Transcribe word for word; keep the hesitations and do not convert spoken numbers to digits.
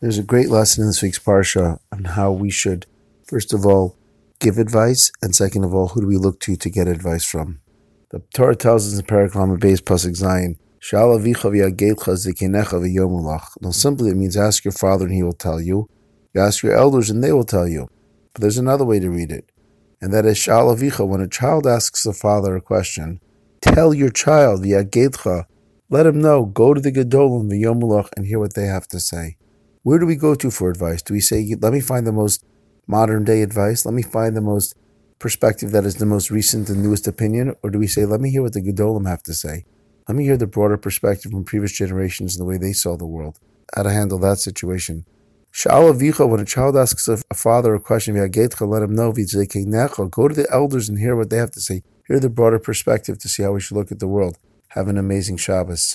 There's a great lesson in this week's Parsha on how we should, first of all, give advice, and second of all, who do we look to to get advice from? The Torah tells us in Perek Lamed Beis Pasuk Zayin, Sha'al avicha v'yageitcha zikenecha v'yomulach. Now, simply it means ask your father and he will tell you. You ask your elders and they will tell you. But there's another way to read it, and that is Sha'al avicha. When a child asks the father a question, tell your child v'yageitcha. Let him know. Go to the Gedolim v'yomulach and hear what they have to say. Where do we go to for advice? Do we say, let me find the most modern day advice? Let me find the most perspective that is the most recent and newest opinion? Or do we say, let me hear what the Gedolim have to say? Let me hear the broader perspective from previous generations and the way they saw the world. How to handle that situation. Sha'al avicha, when a child asks a father a question, v'yageitcha, let him know, v'zikenecha, go to the elders and hear what they have to say. Hear the broader perspective to see how we should look at the world. Have an amazing Shabbos.